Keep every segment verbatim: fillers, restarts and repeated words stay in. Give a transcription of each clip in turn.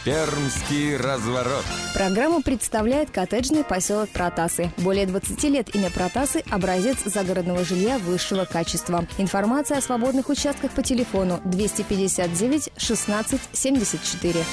Пермский разворот. Программу представляет коттеджный поселок Протасы. Более двадцати лет имя Протасы – образец загородного жилья высшего качества. Информация о свободных участках по телефону двести пятьдесят девять шестнадцать семьдесят четыре.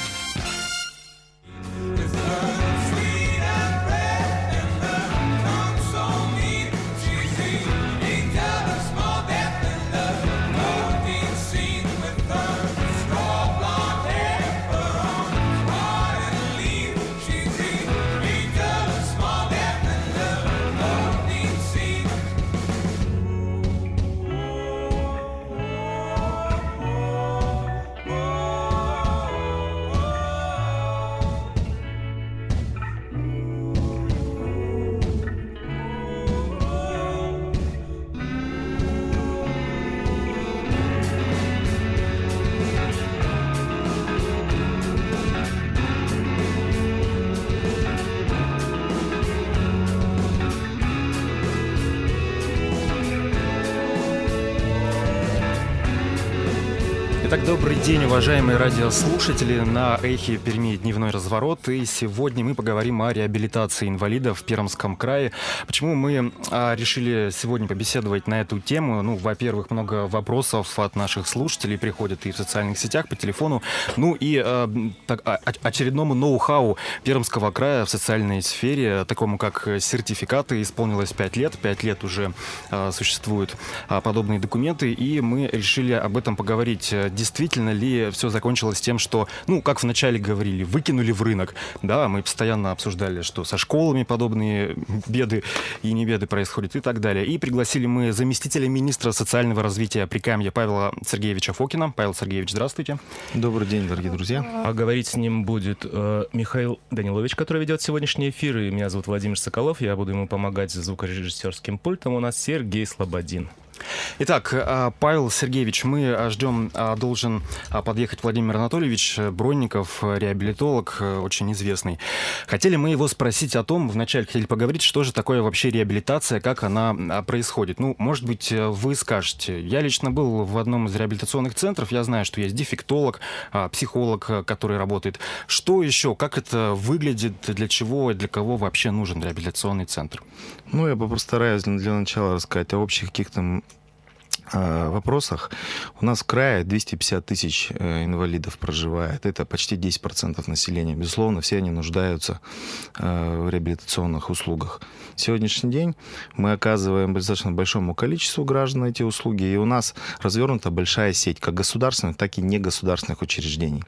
Итак, добрый день, уважаемые радиослушатели. На Эхе Перми дневной разворот. И сегодня мы поговорим о реабилитации инвалидов в Пермском крае. Почему мы а, решили сегодня побеседовать на эту тему? Ну, во-первых, много вопросов от наших слушателей приходят и в социальных сетях, по телефону. Ну и а, так, а, очередному ноу-хау Пермского края в социальной сфере, такому как сертификаты, исполнилось пять лет. Пять лет уже а, существуют а, подобные документы. И мы решили об этом поговорить. Действительно ли все закончилось тем, что, ну, как вначале говорили, выкинули в рынок? Да, мы постоянно обсуждали, что со школами подобные беды и небеды происходят и так далее. И пригласили мы заместителя министра социального развития Прикамья Павла Сергеевича Фокина. Павел Сергеевич, здравствуйте. Добрый день, дорогие друзья. А говорить с ним будет э, Михаил Данилович, который ведет сегодняшний эфир. И меня зовут Владимир Соколов. Я буду ему помогать с звукорежиссерским пультом. У нас Сергей Слободин. Итак, Павел Сергеевич, мы ждем, должен подъехать Владимир Анатольевич Бронников, реабилитолог, очень известный. Хотели мы его спросить о том, вначале хотели поговорить, что же такое вообще реабилитация, как она происходит. Ну, может быть, вы скажете. Я лично был в одном из реабилитационных центров, я знаю, что есть дефектолог, психолог, который работает. Что еще, как это выглядит, для чего и для кого вообще нужен реабилитационный центр? Ну, я постараюсь для начала рассказать о общих каких-то вопросах. У нас в крае двести пятьдесят тысяч инвалидов проживает. Это почти десять процентов населения. Безусловно, все они нуждаются в реабилитационных услугах. В сегодняшний день мы оказываем достаточно большому количеству граждан эти услуги, и у нас развернута большая сеть как государственных, так и негосударственных учреждений.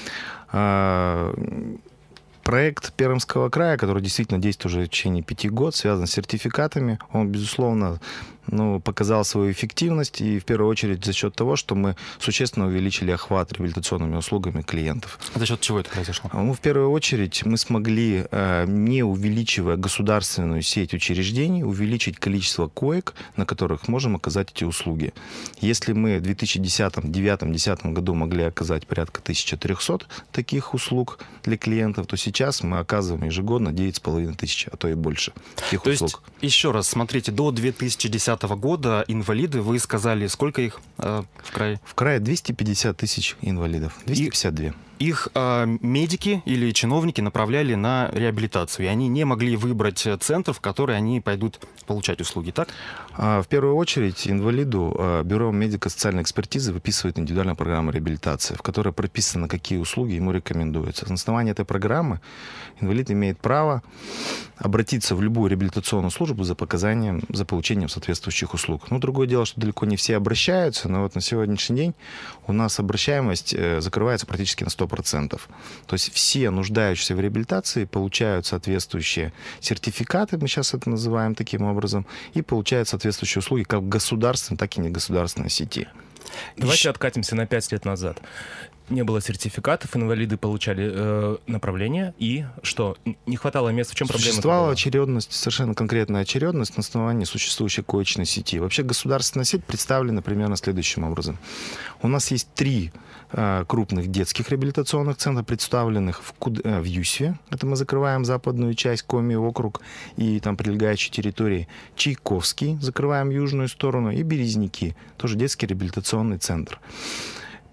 Проект Пермского края, который действительно действует уже в течение пяти год, связан с сертификатами, он, безусловно, ну, показал свою эффективность, и в первую очередь за счет того, что мы существенно увеличили охват реабилитационными услугами клиентов. А за счет чего это произошло? Ну, в первую очередь мы смогли, не увеличивая государственную сеть учреждений, увеличить количество коек, на которых можем оказать эти услуги. Если мы в две тысячи десятом, девятом, десятом году могли оказать порядка тысяча триста таких услуг для клиентов, то сейчас мы оказываем ежегодно девять с половиной тысяч, а то и больше таких то услуг. Есть, еще раз, смотрите, до две тысячи десятого года инвалиды, вы сказали, сколько их э, в крае? В крае двести пятьдесят тысяч инвалидов, двести пятьдесят два. Их э, медики или чиновники направляли на реабилитацию, и они не могли выбрать центр, в который они пойдут получать услуги, так? В первую очередь инвалиду Бюро медико-социальной экспертизы выписывает индивидуальную программу реабилитации, в которой прописано, какие услуги ему рекомендуются. На основании этой программы инвалид имеет право обратиться в любую реабилитационную службу за показанием, за получением соответствующих услуг. Ну, другое дело, что далеко не все обращаются, но вот на сегодняшний день у нас обращаемость закрывается практически на сто процентов. То есть все нуждающиеся в реабилитации получают соответствующие сертификаты, мы сейчас это называем таким образом, и получают соответствующие услуги как в государственной, так и негосударственной сети. Давайте Еще... откатимся на пять лет назад. Не было сертификатов, инвалиды получали э, направление, и что? Не хватало мест, в чем проблема? Существовала очередность, совершенно конкретная очередность на основании существующей коечной сети. Вообще государственная сеть представлена примерно следующим образом. У нас есть три э, крупных детских реабилитационных центра, представленных в, Куд... э, в Юсве, это мы закрываем западную часть, Коми округ и там прилегающей территории, Чайковский, закрываем южную сторону, и Березники, тоже детский реабилитационный центр.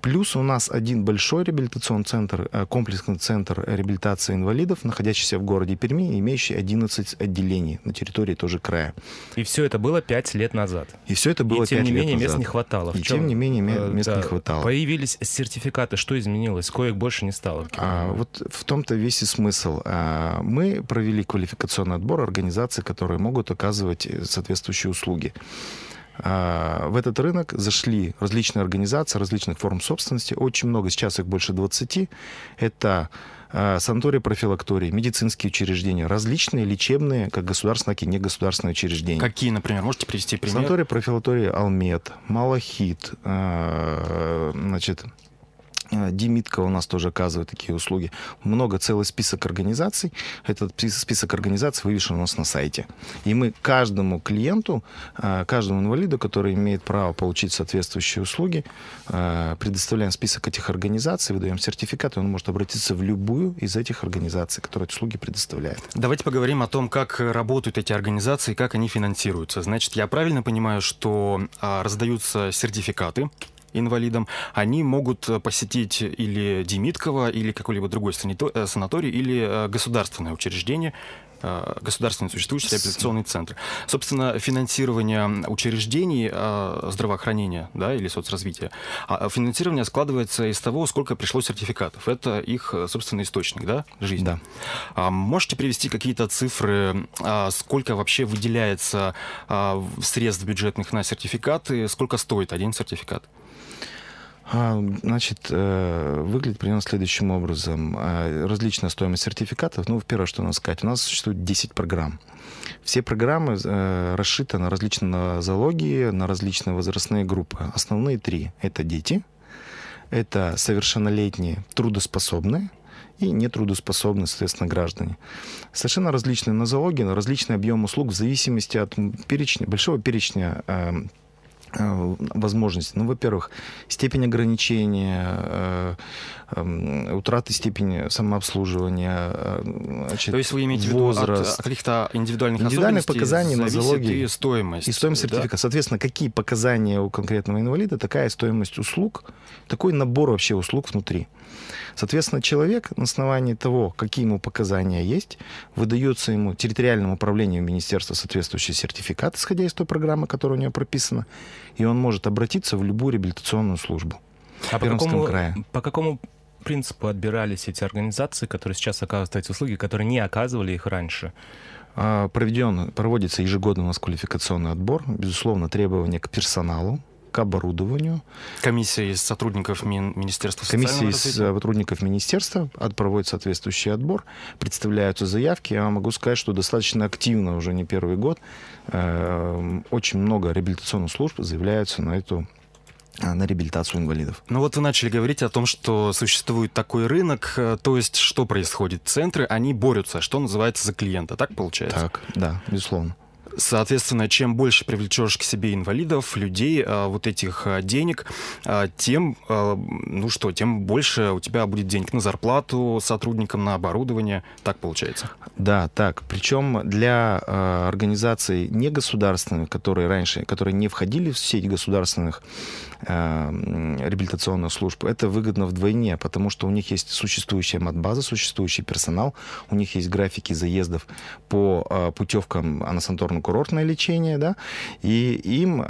Плюс у нас один большой реабилитационный центр, комплексный центр реабилитации инвалидов, находящийся в городе Перми, имеющий одиннадцать отделений на территории тоже края. И все это было пять лет назад. И все это было пять лет назад. И тем не менее мест не хватало. И в чем? тем не менее мест да, не хватало. Появились сертификаты. Что изменилось? Коек больше не стало? А, вот в том-то весь и смысл. А, мы провели квалификационный отбор организаций, которые могут оказывать соответствующие услуги. В этот рынок зашли различные организации, различных форм собственности. Очень много, сейчас их больше двадцати. Это санатории, профилактории, медицинские учреждения, различные лечебные, как государственные, так и негосударственные учреждения. Какие, например? Можете привести пример? Санатории, профилактории Алмет, Малахит, значит, Демитка у нас тоже оказывает такие услуги. Много, целый список организаций. Этот список организаций вывешен у нас на сайте. И мы каждому клиенту, каждому инвалиду, который имеет право получить соответствующие услуги, предоставляем список этих организаций, выдаем сертификат, и он может обратиться в любую из этих организаций, которые эти услуги предоставляют. Давайте поговорим о том, как работают эти организации, как они финансируются. Значит, я правильно понимаю, что раздаются сертификаты инвалидам, они могут посетить или Демиткова, или какой-либо другой санаторий, или государственное учреждение, государственный существующий реабилитационный центр. Собственно, финансирование учреждений здравоохранения, да, или соцразвития, финансирование складывается из того, сколько пришло сертификатов. Это их собственный источник, да, жизни. Да. Можете привести какие-то цифры, сколько вообще выделяется средств бюджетных на сертификаты, сколько стоит один сертификат? Значит, выглядит примерно следующим образом. Различная стоимость сертификатов. Ну, первое, что надо сказать, у нас существует десять программ. Все программы расшиты на различные нозологии, на различные возрастные группы. Основные три – это дети, это совершеннолетние, трудоспособные и нетрудоспособные, соответственно, граждане. Совершенно различные нозологии, различный объем услуг в зависимости от перечня, большого перечня возможностей. Ну, во-первых, степень ограничения, э, э, утраты степени самообслуживания, значит, то есть вы имеете возраст, в виду от каких-то индивидуальных, индивидуальных показаний, нозологии и стоимость. И стоимость сертификата. Да? Соответственно, какие показания у конкретного инвалида, такая стоимость услуг, такой набор вообще услуг внутри. Соответственно, человек на основании того, какие ему показания есть, выдается ему территориальному управлению министерства соответствующий сертификат, исходя из той программы, которая у него прописана, и он может обратиться в любую реабилитационную службу. А по какому, по какому принципу отбирались эти организации, которые сейчас оказывают эти услуги, которые не оказывали их раньше? Проведен, проводится ежегодно у нас квалификационный отбор, безусловно, требования к персоналу, к оборудованию. Комиссия из сотрудников мин, Министерства социального развития. Комиссия из сотрудников Министерства проводит соответствующий отбор, представляются заявки. Я могу сказать, что достаточно активно, уже не первый год, э, очень много реабилитационных служб заявляются на эту на реабилитацию инвалидов. Ну вот вы начали говорить о том, что существует такой рынок, то есть что происходит? Центры, они борются, что называется, за клиента, так получается? Так, да, безусловно. Соответственно, чем больше привлечешь к себе инвалидов, людей, вот этих денег, тем, ну что, тем больше у тебя будет денег на зарплату сотрудникам, на оборудование. Так получается? Да, так. Причем для организаций негосударственных, которые раньше, которые не входили в сеть государственных реабилитационных служб, это выгодно вдвойне, потому что у них есть существующая матбаза, существующий персонал, у них есть графики заездов по путевкам на санаторно-курортное лечение, да, и им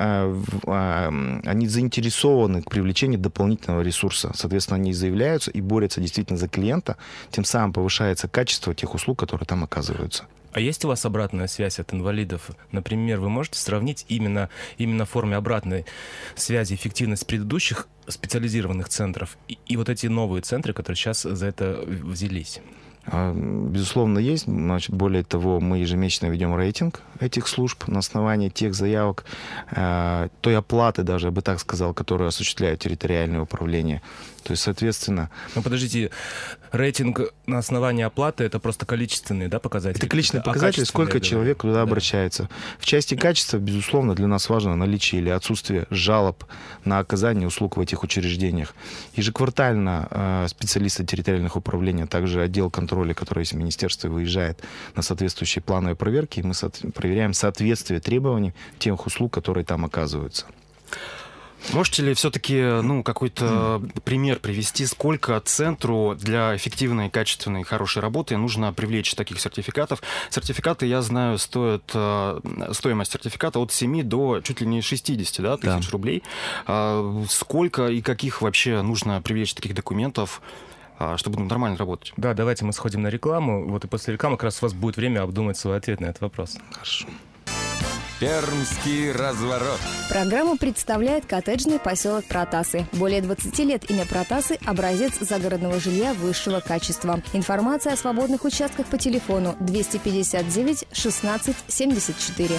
они заинтересованы к привлечению дополнительного ресурса. Соответственно, они заявляются и борются действительно за клиента, тем самым повышается качество тех услуг, которые там оказываются. А есть у вас обратная связь от инвалидов? Например, вы можете сравнить именно, именно в форме обратной связи эффективность предыдущих специализированных центров и, и вот эти новые центры, которые сейчас за это взялись? Безусловно, есть. Значит, более того, мы ежемесячно ведем рейтинг этих служб на основании тех заявок, э, той оплаты даже, я бы так сказал, которую осуществляет территориальное управление. То есть, соответственно... Ну, подождите, рейтинг на основании оплаты — это просто количественные, да, показатели? Это количественные а показатели, сколько человек туда да. обращается. В части качества, безусловно, для нас важно наличие или отсутствие жалоб на оказание услуг в этих учреждениях. Ежеквартально э, специалисты территориальных управлений, а также отдел контроля, который из министерства выезжает на соответствующие плановые проверки, и мы со- проверяем соответствие требований тех услуг, которые там оказываются. Можете ли все-таки ну, какой-то пример привести, сколько центру для эффективной, качественной, хорошей работы нужно привлечь таких сертификатов? Сертификаты, я знаю, стоят, стоимость сертификата от семи до чуть ли не шестидесяти да, тысяч да. рублей. Сколько и каких вообще нужно привлечь таких документов, чтобы нормально работать? Да, давайте мы сходим на рекламу. Вот и после рекламы как раз у вас будет время обдумать свой ответ на этот вопрос. Хорошо. Пермский разворот. Программу представляет коттеджный поселок Протасы. Более двадцати лет имя Протасы – образец загородного жилья высшего качества. Информация о свободных участках по телефону двести пятьдесят девять шестнадцать семьдесят четыре.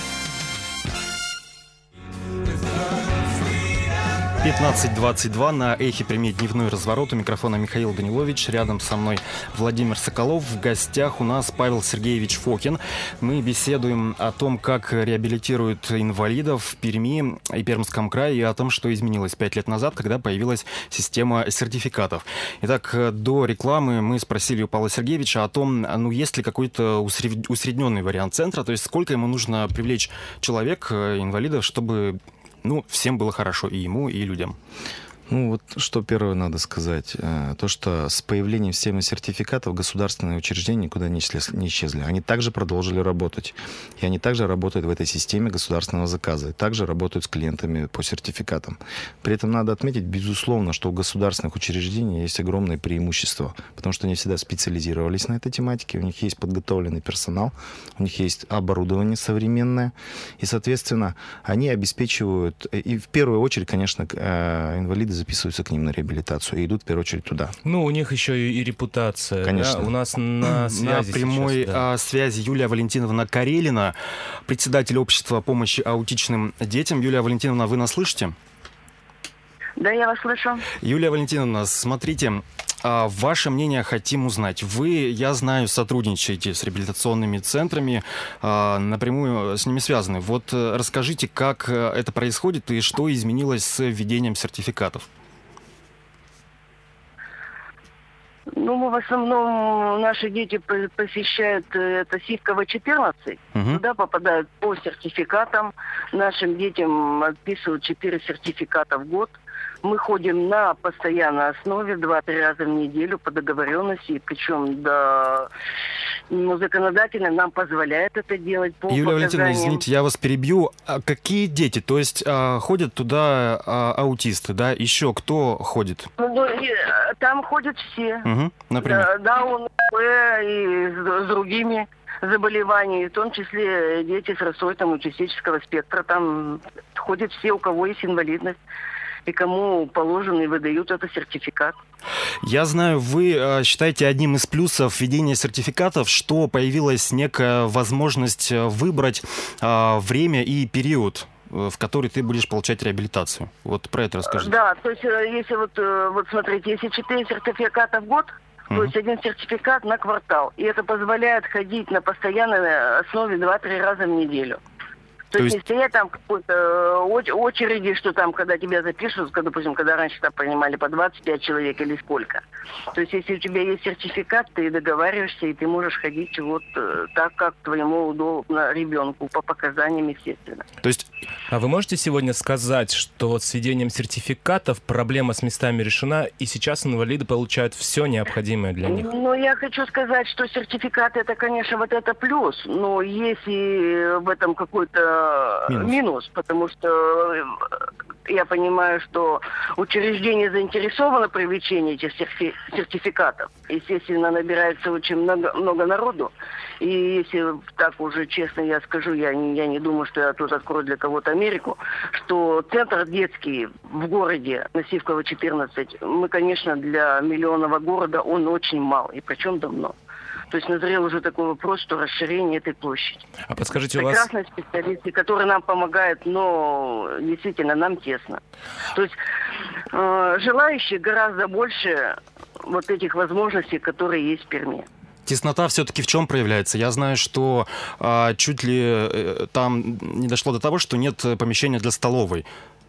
пятнадцать двадцать два на Эхе Перми дневной разворот. У микрофона Михаил Данилович. Рядом со мной Владимир Соколов. В гостях у нас Павел Сергеевич Фокин. Мы беседуем о том, как реабилитируют инвалидов в Перми и Пермском крае, и о том, что изменилось пять лет назад, когда появилась система сертификатов. Итак, до рекламы мы спросили у Павла Сергеевича о том, ну, есть ли какой-то усредненный вариант центра, то есть сколько ему нужно привлечь человек, инвалидов, чтобы ну, всем было хорошо, и ему, и людям. Ну, вот что первое надо сказать. То, что с появлением системы сертификатов государственные учреждения никуда не исчезли. Они также продолжили работать. И они также работают в этой системе государственного заказа. И также работают с клиентами по сертификатам. При этом надо отметить, безусловно, что у государственных учреждений есть огромные преимущества. Потому что они всегда специализировались на этой тематике. У них есть подготовленный персонал. У них есть оборудование современное. И, соответственно, они обеспечивают... И в первую очередь, конечно, инвалиды записываются к ним на реабилитацию и идут в первую очередь туда. Ну, у них еще и, и репутация. Конечно. Да? У нас на связи На прямой сейчас, да. связи Юлия Валентиновна Карелина, председатель общества помощи аутичным детям. Юлия Валентиновна, вы нас слышите? Да, я вас слышу. Юлия Валентиновна, смотрите, ваше мнение хотим узнать. Вы, я знаю, сотрудничаете с реабилитационными центрами, напрямую с ними связаны. Вот расскажите, как это происходит и что изменилось с введением сертификатов? Ну, мы в основном, наши дети посещают это Сивкова четырнадцать. Угу. Туда попадают по сертификатам. Нашим детям отписывают четыре сертификата в год. Мы ходим на постоянной основе два-три раза в неделю по договоренности, причем да, ну, законодательно нам позволяет это делать по Юлия показаниям. Валентиновна, извините, я вас перебью. А какие дети? То есть а, ходят туда а, аутисты, да? Еще кто ходит? Ну, там ходят все. Угу, например? Да, да, он и с, с другими заболеваниями, в том числе дети с расстройством аутистического спектра. Там ходят все, у кого есть инвалидность. И кому положено и выдают этот сертификат. Я знаю, вы считаете одним из плюсов введения сертификатов, что появилась некая возможность выбрать время и период, в который ты будешь получать реабилитацию. Вот про это расскажите. Да, то есть если вот, вот смотрите, если четыре сертификата в год, то uh-huh. есть один сертификат на квартал. И это позволяет ходить на постоянной основе два-три раза в неделю. То, То есть не стоять там какой-то очереди, что там, когда тебя запишут, когда, допустим, когда раньше там принимали по двадцать пять человек или сколько. То есть если у тебя есть сертификат, ты договариваешься, и ты можешь ходить вот так, как твоему удобно ребенку, по показаниям, естественно. То есть... А вы можете сегодня сказать, что вот с введением сертификатов проблема с местами решена, и сейчас инвалиды получают все необходимое для них? Ну, я хочу сказать, что сертификат это, конечно, вот это плюс, но если в этом какой-то Минус. минус, потому что я понимаю, что учреждение заинтересовано в привлечении этих сертификатов. Естественно, набирается очень много, много народу. И если так уже честно я скажу, я, я не думаю, что я тут открою для кого-то Америку, что центр детский в городе на Сивкова четырнадцать, мы, конечно, для миллионного города он очень мал, и причем давно. То есть назрел уже такой вопрос, что расширение этой площади. А подскажите, у вас... Прекрасные специалисты, которые нам помогают, но действительно нам тесно. То есть э, желающих гораздо больше вот этих возможностей, которые есть в Перми. Теснота все-таки в чем проявляется? Я знаю, что а, чуть ли э, там не дошло до того, что нет помещения для столовой.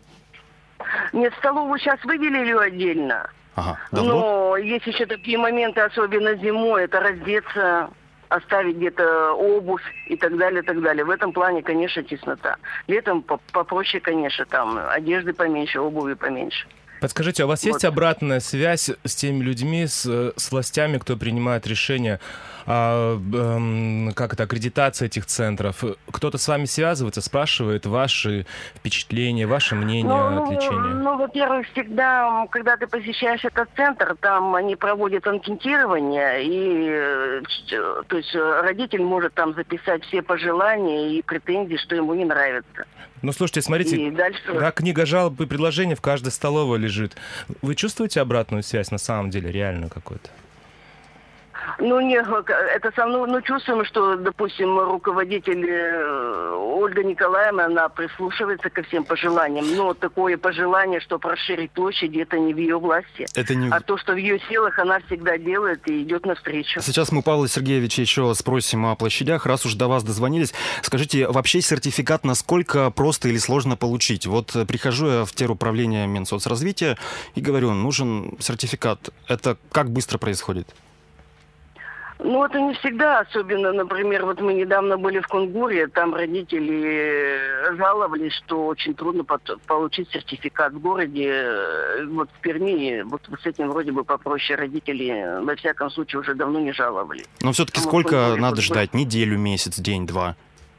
Нет, столовую сейчас выделили отдельно. Ага. Давно? Но есть еще такие моменты, особенно зимой, это раздеться, оставить где-то обувь и так далее, и так далее. В этом плане, конечно, теснота. Летом попроще, конечно, там одежды поменьше, обуви поменьше. Подскажите, а у вас вот. есть обратная связь с теми людьми, с, с властями, кто принимает решения, а, эм, как это, аккредитация этих центров? Кто-то с вами связывается, спрашивает ваши впечатления, ваше мнение ну, от лечения? Ну, во-первых, всегда, когда ты посещаешь этот центр, там они проводят анкетирование, и то есть родитель может там записать все пожелания и претензии, что ему не нравится. Ну, слушайте, смотрите, дальше... да, книга жалоб и предложений в каждой столовой лежит. Вы чувствуете обратную связь на самом деле, реальную какую-то? Ну, не, это со мной, ну, чувствуем, что, допустим, руководитель Ольга Николаевна, она прислушивается ко всем пожеланиям, но такое пожелание, чтобы расширить площади, это не в ее власти. Это не... А то, что в ее силах, она всегда делает и идет навстречу. Сейчас мы Павла Сергеевича еще спросим о площадях, раз уж до вас дозвонились. Скажите, вообще сертификат насколько просто или сложно получить? Вот прихожу я в теруправление Минсоцразвития и говорю, нужен сертификат. Это как быстро происходит? Ну, это не всегда, особенно, например, вот мы недавно были в Кунгуре, там родители жаловались, что очень трудно получить сертификат в городе. Вот в Перми, вот с этим вроде бы попроще, родители, во всяком случае, уже давно не жаловались. Но все-таки там сколько Кунгуре, надо вот ждать? Неделю, месяц, день, два?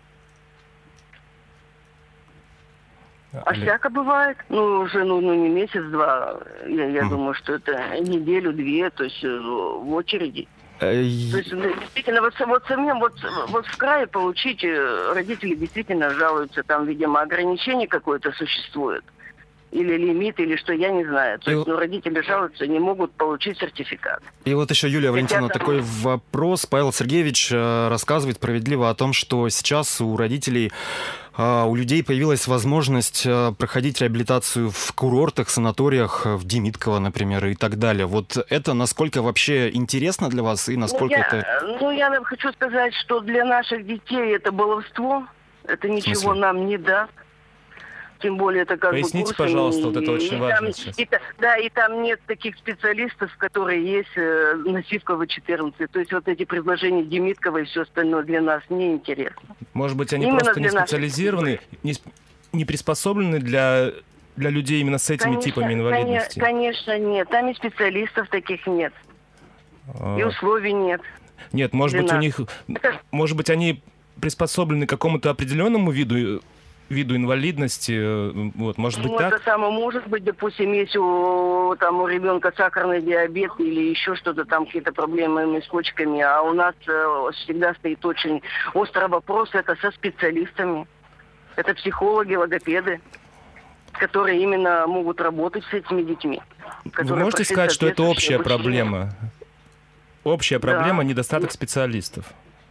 А всяко бывает. Ну, уже ну, ну не месяц-два. Я, я mm. думаю, что это неделю-две, то есть в очереди. То есть, действительно, вот, вот самим, вот, вот в крае получить, родители действительно жалуются, там, видимо, ограничение какое-то существует, или лимит, или что, я не знаю. То и есть, ну, родители жалуются, не могут получить сертификат. И вот еще, Юлия Валентиновна, там... такой вопрос. Павел Сергеевич рассказывает справедливо о том, что сейчас у родителей, у людей появилась возможность проходить реабилитацию в курортах, санаториях, в Демидково, например, и так далее. Вот это насколько вообще интересно для вас и насколько ну, я, это... Ну, я хочу сказать, что для наших детей это баловство, это ничего нам не даст. Тем более это как Поясните, бы курсы, пожалуйста, вот это очень и важно там, сейчас. И, да, и там нет таких специалистов, которые есть э, на Сивково четырнадцать. То есть вот эти предложения Демидкова и все остальное для нас неинтересно. Может быть, они именно просто не специализированы, не, не приспособлены для, для людей именно с этими конечно, типами инвалидности? Конечно, нет. Там и специалистов таких нет. А... И условий нет. Нет, может быть, нас. у них... Это... Может быть, они приспособлены к какому-то определенному виду виду инвалидности, вот, может быть, ну, так? Это самое, может быть, допустим, если у, там, у ребенка сахарный диабет или еще что-то, там какие-то проблемы с почками, а у нас э, всегда стоит очень острый вопрос, это со специалистами. Это психологи, логопеды, которые именно могут работать с этими детьми. Вы можете сказать, что это общая проблема? Общая проблема, да. Недостаток специалистов.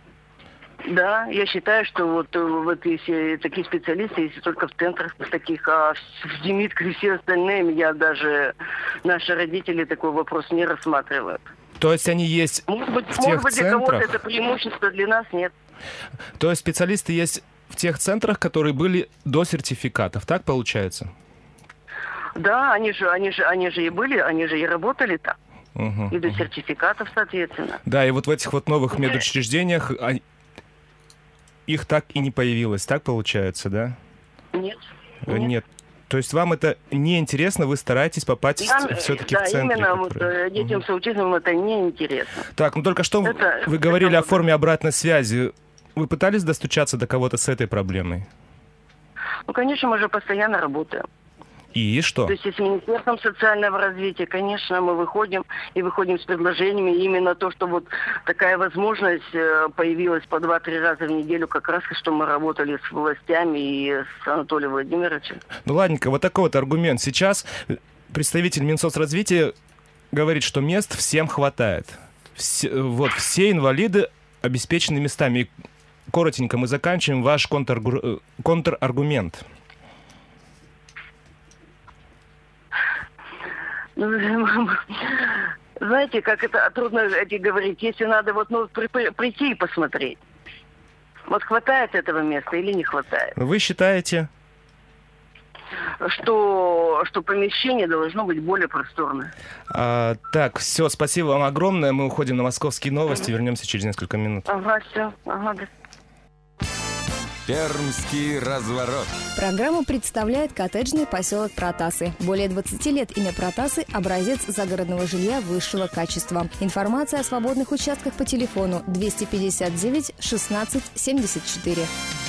Да, я считаю, что вот, вот если такие специалисты, если только в центрах таких, а в Демидкове все остальные, я даже, наши родители такой вопрос не рассматривают. То есть они есть может быть, в тех может быть, для центрах? кого-то это преимущество, для нас нет. То есть специалисты есть в тех центрах, которые были до сертификатов, так получается? Да, они же, они же, они же и были, они же и работали там. Угу, и до угу. сертификатов, соответственно. Да, и вот в этих вот новых медучреждениях... Их так и не появилось, так получается, да? Нет. Нет. Нет. То есть вам это не интересно, вы стараетесь попасть Нам, все-таки да, в центр? Да, именно вот, детям угу. с аутизмом это не интересно. Так, ну только что это, вы говорили это... о форме обратной связи. Вы пытались достучаться до кого-то с этой проблемой? Ну, конечно, мы же постоянно работаем. И что? То есть с Министерством социального развития, конечно, мы выходим и выходим с предложениями. И именно то, что вот такая возможность появилась по два-три раза в неделю, как раз, что мы работали с властями и с Анатолием Владимировичем. Ну, ладненько, вот такой вот аргумент. Сейчас представитель Минсоцразвития говорит, что мест всем хватает. Все, вот, все инвалиды обеспечены местами. И коротенько мы заканчиваем ваш контраргу... контраргумент. Знаете, как это трудно эти говорить, если надо вот ну, при, при, прийти и посмотреть. Вот хватает этого места или не хватает? Вы считаете? что, что помещение должно быть более просторное. А, так, все, спасибо вам огромное. Мы уходим на московские новости, вернемся через несколько минут. Ага, все. Ага, да. Пермский разворот. Программу представляет коттеджный поселок Протасы. Более двадцати лет имя Протасы – образец загородного жилья высшего качества. Информация о свободных участках по телефону двести пятьдесят девять шестнадцать семьдесят четыре.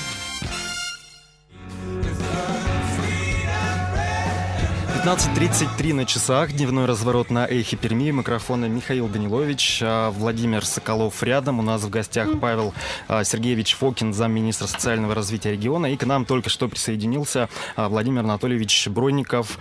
пятнадцать тридцать три на часах. Дневной разворот на Эхе Перми. Микрофона Михаил Данилович, Владимир Соколов рядом. У нас в гостях Павел Сергеевич Фокин, замминистра социального развития региона. И к нам только что присоединился Владимир Анатольевич Бронников,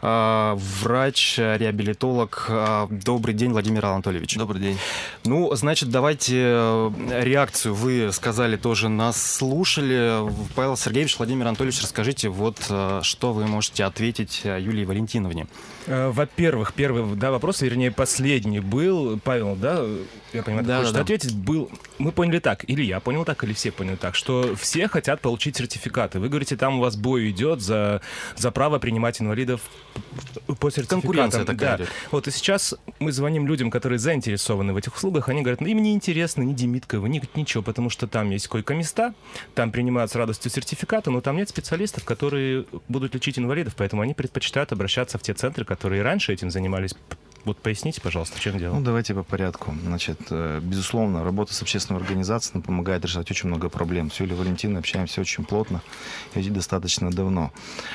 врач, реабилитолог. Добрый день, Владимир Анатольевич. Добрый день. Ну, значит, давайте реакцию. Вы сказали, тоже нас слушали. Павел Сергеевич, Владимир Анатольевич, расскажите, вот что вы можете ответить Юлии Валентиновне. Во-первых, первый да, вопрос, вернее, последний был, Павел, да, я понимаю, да, ты хочешь да, ответить, был, мы поняли так, или я понял так, или все поняли так, что все хотят получить сертификаты. Вы говорите, там у вас бой идет за, за право принимать инвалидов по сертификатам. Конкуренция такая да. идет. Вот, и сейчас мы звоним людям, которые заинтересованы в этих услугах, они говорят, ну, им не интересно ни Демидково, ни ничего, потому что там есть койко-места, там принимают с радостью сертификаты, но там нет специалистов, которые будут лечить инвалидов, поэтому они предпочитают обращаться в те центры, которые раньше этим занимались. Вот поясните, пожалуйста, в чем дело? Ну, давайте по порядку. Значит, безусловно, работа с общественной организацией нам помогает решать очень много проблем. С Юлией Валентиновной общаемся очень плотно и достаточно давно.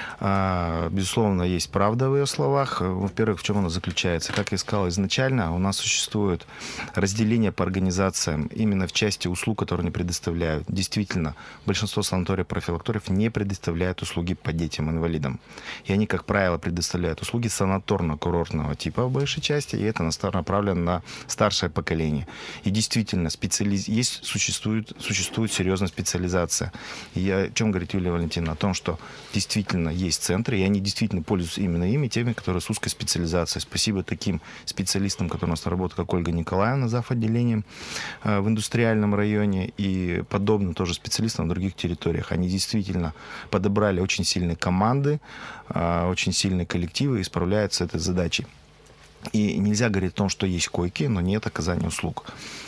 Безусловно, есть правда в ее словах. Во-первых, в чем она заключается? Как я сказал изначально, у нас существует разделение по организациям именно в части услуг, которые они предоставляют. Действительно, большинство санаторий-профилакториев не предоставляют услуги по детям-инвалидам. И они, как правило, предоставляют услуги санаторно-курортного типа в большей части, и это направлено на старшее поколение. И действительно, специализ... есть, существует, существует серьезная специализация. И о чем говорит Юлия Валентиновна? О том, что действительно есть центры, и они действительно пользуются именно ими, теми, которые с узкой специализацией. Спасибо таким специалистам, которые у нас работают, как Ольга Николаевна, зав. Отделением э, в индустриальном районе, и подобным тоже специалистам в других территориях. Они действительно подобрали очень сильные команды, э, очень сильные коллективы и справляются с этой задачей. И нельзя говорить о том, что есть койки, но нет оказания услуг.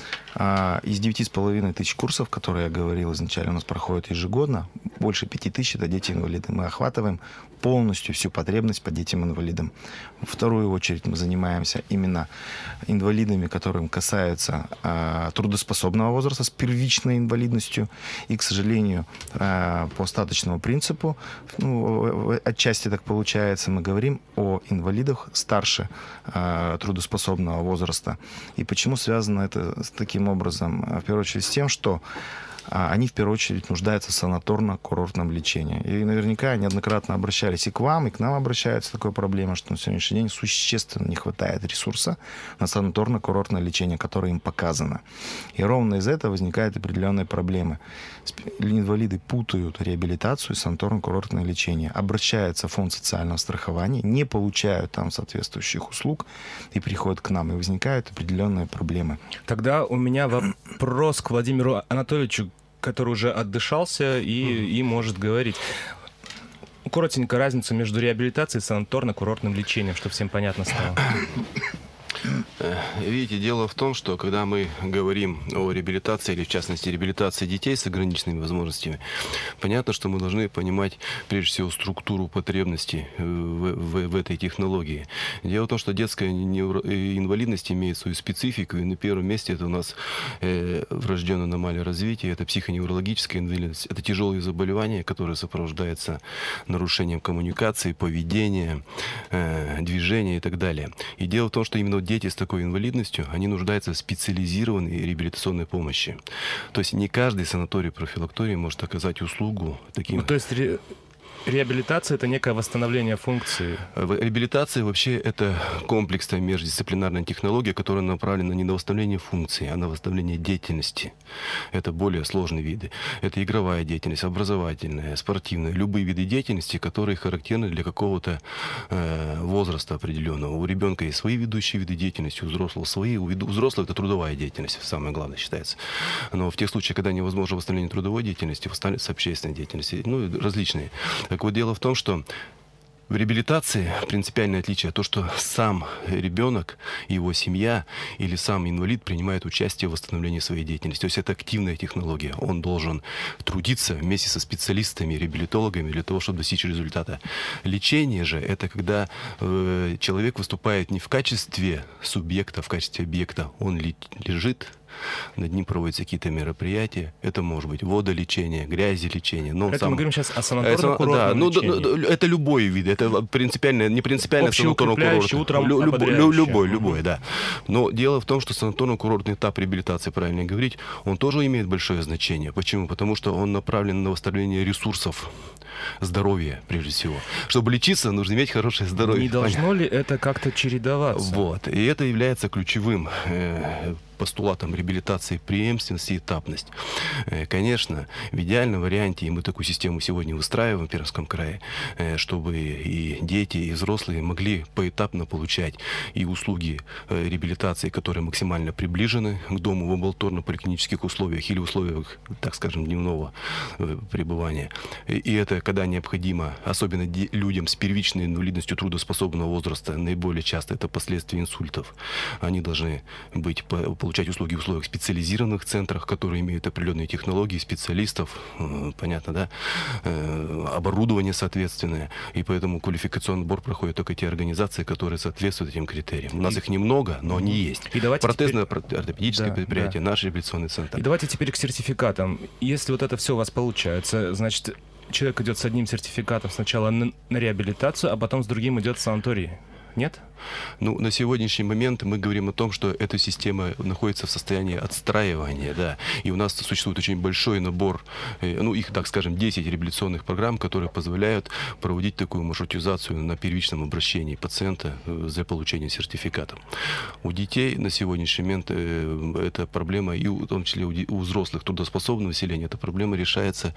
Из девяти с половиной тысяч курсов, которые я говорил изначально, у нас проходят ежегодно, больше пяти тысяч – это дети-инвалиды. Мы охватываем полностью всю потребность по детям-инвалидам. В вторую очередь мы занимаемся именно инвалидами, которым касается а, трудоспособного возраста с первичной инвалидностью. И, к сожалению, а, по остаточному принципу, ну, отчасти так получается, мы говорим о инвалидах старше а, трудоспособного возраста. И почему связано это с таким образом? В первую очередь с тем, что они в первую очередь нуждаются в санаторно-курортном лечении. И наверняка неоднократно обращались и к вам, и к нам обращаются с такой проблемой, что на сегодняшний день существенно не хватает ресурса на санаторно-курортное лечение, которое им показано. И ровно из этого возникают определенные проблемы. Инвалиды путают реабилитацию и санаторно-курортное лечение, обращаются в фонд социального страхования, не получают там соответствующих услуг и приходят к нам, и возникают определенные проблемы. Тогда у меня вопрос к Владимиру Анатольевичу, который уже отдышался и, и может говорить. Коротенько разницу между реабилитацией и санаторно-курортным лечением, чтобы всем понятно стало. Видите, дело в том, что когда мы говорим о реабилитации, или в частности реабилитации детей с ограниченными возможностями, понятно, что мы должны понимать прежде всего структуру потребностей в, в, в этой технологии. Дело в том, что детская инвалидность имеет свою специфику, и на первом месте это у нас э, врожденная аномалия развития, это психоневрологическая инвалидность, это тяжелые заболевания, которые сопровождаются нарушением коммуникации, поведения, э, движения и так далее. И дело в том, что именно дети с такой инвалидностью, они нуждаются в специализированной реабилитационной помощи. То есть не каждый санаторий-профилакторий может оказать услугу таким... Ну, то есть... Реабилитация – это некое восстановление функции. Реабилитация вообще это комплексная междисциплинарная технология, которая направлена не на восстановление функции, а на восстановление деятельности. Это более сложные виды. Это игровая деятельность, образовательная, спортивная, любые виды деятельности, которые характерны для какого-то э, возраста определенного. У ребенка есть свои ведущие виды деятельности, у взрослого свои. У взрослого это трудовая деятельность, самое главное считается. Но в тех случаях, когда невозможно восстановление трудовой деятельности, восстанавливается общественная деятельность, ну, различные. Так вот, дело в том, что в реабилитации принципиальное отличие то, что сам ребенок, его семья или сам инвалид принимает участие в восстановлении своей деятельности. То есть это активная технология. Он должен трудиться вместе со специалистами, реабилитологами для того, чтобы достичь результата. Лечение же это когда э, человек выступает не в качестве субъекта, в качестве объекта. Он ли, лежит, над ним проводятся какие-то мероприятия. Это может быть водолечение, грязелечение. Но это сам... мы говорим сейчас о санаторно-курортном да, ну, лечении. Это любой вид. Это принципиально, не принципиально санаторно-курортный. Утром Лю- любой, любой, угу. любой, да. Но дело в том, что санаторно-курортный этап реабилитации, правильно говорить, он тоже имеет большое значение. Почему? Потому что он направлен на восстановление ресурсов здоровья, прежде всего. Чтобы лечиться, нужно иметь хорошее здоровье. Не должно ли это как-то чередоваться? Вот. И это является ключевым э, постулатом реабилитации: преемственность и этапность. Э, конечно, в идеальном варианте, и мы такую систему сегодня выстраиваем в Пермском крае, э, чтобы и дети, и взрослые могли поэтапно получать и услуги э, реабилитации, которые максимально приближены к дому в амбулаторно-поликлинических условиях или условиях, так скажем, дневного э, пребывания. И, и это когда необходимо, особенно де- людям с первичной инвалидностью трудоспособного возраста, наиболее часто это последствия инсультов. Они должны быть, по, получать услуги в условиях специализированных центрах, которые имеют определенные технологии, специалистов, э, понятно, да, э, оборудование соответственное. И поэтому квалификационный отбор проходят только те организации, которые соответствуют этим критериям. У нас и... их немного, но они есть. И Протезное, теперь... ортопедическое да, предприятие, да. наш реабилитационный центр. И давайте теперь к сертификатам. Если вот это все у вас получается, значит, человек идет с одним сертификатом сначала на, на реабилитацию, а потом с другим идет в санаторий. Нет? Ну, на сегодняшний момент мы говорим о том, что эта система находится в состоянии отстраивания, да, и у нас существует очень большой набор, ну, их, так скажем, десять реабилитационных программ, которые позволяют проводить такую маршрутизацию на первичном обращении пациента за получение сертификата. У детей на сегодняшний момент эта проблема, и в том числе у взрослых трудоспособного населения, эта проблема решается,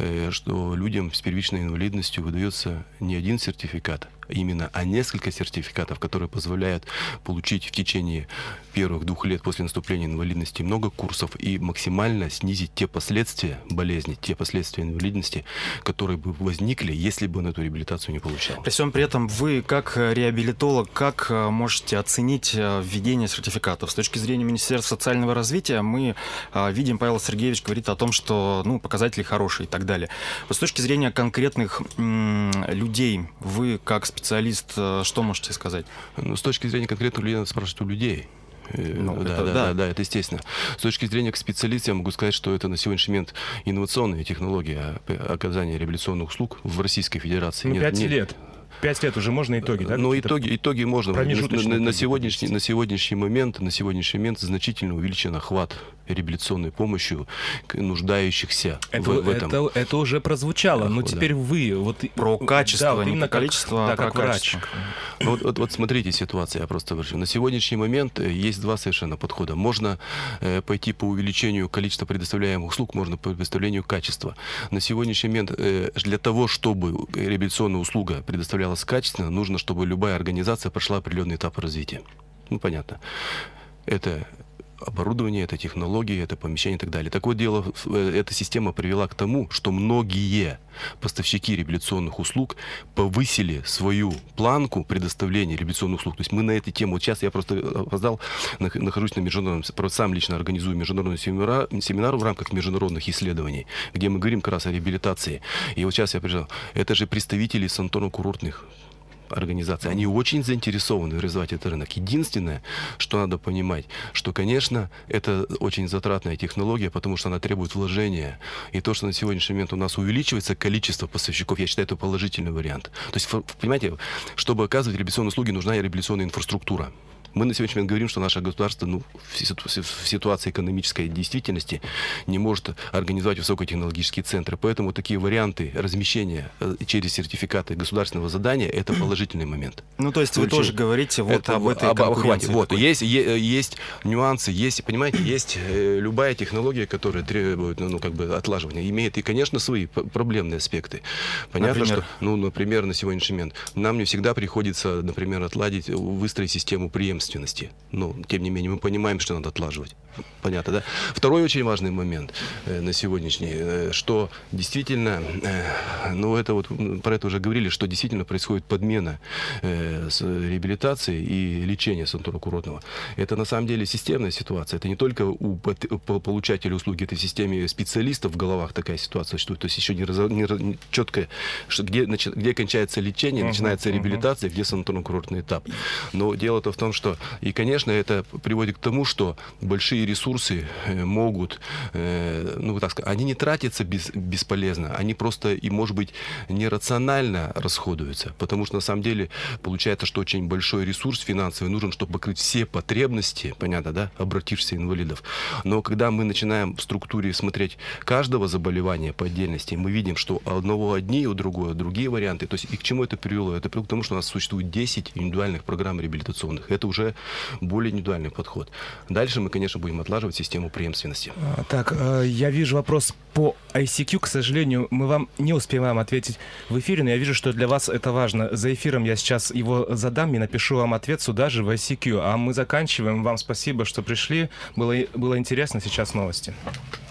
что людям с первичной инвалидностью выдается не один сертификат, именно, а несколько сертификатов, которые позволяют получить в течение первых двух лет после наступления инвалидности много курсов и максимально снизить те последствия болезни, те последствия инвалидности, которые бы возникли, если бы он эту реабилитацию не получал. При всем при этом вы, как реабилитолог, как можете оценить введение сертификатов? С точки зрения Министерства социального развития мы видим, Павел Сергеевич говорит о том, что ну, показатели хорошие и так далее. Вот с точки зрения конкретных м- людей, вы как специалист, что можете сказать? Ну, с точки зрения конкретных людей, надо спрашивать у людей. Ну, да, это, да, да. да, да, это естественно. С точки зрения специалиста я могу сказать, что это на сегодняшний момент инновационная технология оказания реабилитационных услуг в Российской Федерации. Ну, Нет, пять нет. лет. Пять лет уже можно итоги, да? Ну, итоги, итоги можно. На, на, на, сегодняшний, итоги. на, сегодняшний момент, на сегодняшний момент значительно увеличен охват реабилитационной помощью нуждающихся это, в, в этом. Это, это уже прозвучало, Ах, но да. теперь вы... Вот, про качество, да, вот не именно про количество, как, а да, про как качество. врач. Вот, вот, вот смотрите ситуацию, я просто говорю. На сегодняшний момент есть два совершенно подхода. Можно э, пойти по увеличению количества предоставляемых услуг, можно по предоставлению качества. На сегодняшний момент э, для того, чтобы реабилитационная услуга предоставлялась качественно, нужно, чтобы любая организация прошла определенный этап развития. Ну, понятно. Это оборудование, это технологии, это помещение и так далее. Так вот, дело, эта система привела к тому, что многие поставщики реабилитационных услуг повысили свою планку предоставления реабилитационных услуг. То есть мы на эту тему, вот сейчас я просто опоздал, нахожусь на международном, сам лично организую международный семинар, семинар в рамках международных исследований, где мы говорим как раз о реабилитации. И вот сейчас я приезжал, это же представители санаторно-курортных организации. Они очень заинтересованы развивать этот рынок. Единственное, что надо понимать, что, конечно, это очень затратная технология, потому что она требует вложения. И то, что на сегодняшний момент у нас увеличивается количество поставщиков, я считаю, это положительный вариант. То есть, понимаете, чтобы оказывать реабилитационные услуги, нужна реабилитационная инфраструктура. Мы на сегодняшний момент говорим, что наше государство ну, в ситуации экономической действительности не может организовать высокотехнологические центры. Поэтому такие варианты размещения через сертификаты государственного задания – это положительный момент. Ну, то есть вы тоже говорите вот это, об этой об, конкуренции. Вот, есть, есть нюансы, есть, понимаете, есть любая технология, которая требует ну, как бы отлаживания, имеет и, конечно, свои проблемные аспекты. Понятно, например? что, ну, например, на сегодняшний момент нам не всегда приходится, например, отладить, выстроить систему преемственности. преемственности. Но, тем не менее, мы понимаем, что надо отлаживать. Понятно, да? Второй очень важный момент э, на сегодняшний, э, что действительно, э, ну это вот, про это уже говорили, что действительно происходит подмена э, с реабилитацией и лечения санаторно-курортного. Это на самом деле системная ситуация. Это не только у получателя услуги, это в системе специалистов в головах такая ситуация существует. То есть еще не, раз, не, не четко, что где, начи, где кончается лечение, uh-huh, начинается реабилитация, uh-huh. где санаторно-курортный этап. Но дело-то в том, что, и, конечно, это приводит к тому, что большие ресурсы могут, ну, так сказать, они не тратятся без, бесполезно, они просто, и, может быть, нерационально расходуются, потому что, на самом деле, получается, что очень большой ресурс финансовый нужен, чтобы покрыть все потребности, понятно, да, обратившихся инвалидов. Но когда мы начинаем в структуре смотреть каждого заболевания по отдельности, мы видим, что у одного одни, у другого другие варианты. То есть, и к чему это привело? Это привело к тому, что у нас существует десять индивидуальных программ реабилитационных. Это уже более индивидуальный подход. Дальше мы, конечно, будем отлаживать систему преемственности. А, так, я вижу вопрос по ай си кью. К сожалению, мы вам не успеваем ответить в эфире, но я вижу, что для вас это важно. За эфиром я сейчас его задам и напишу вам ответ сюда же в ай си кью. А мы заканчиваем. Вам спасибо, что пришли. Было, было интересно. Сейчас новости.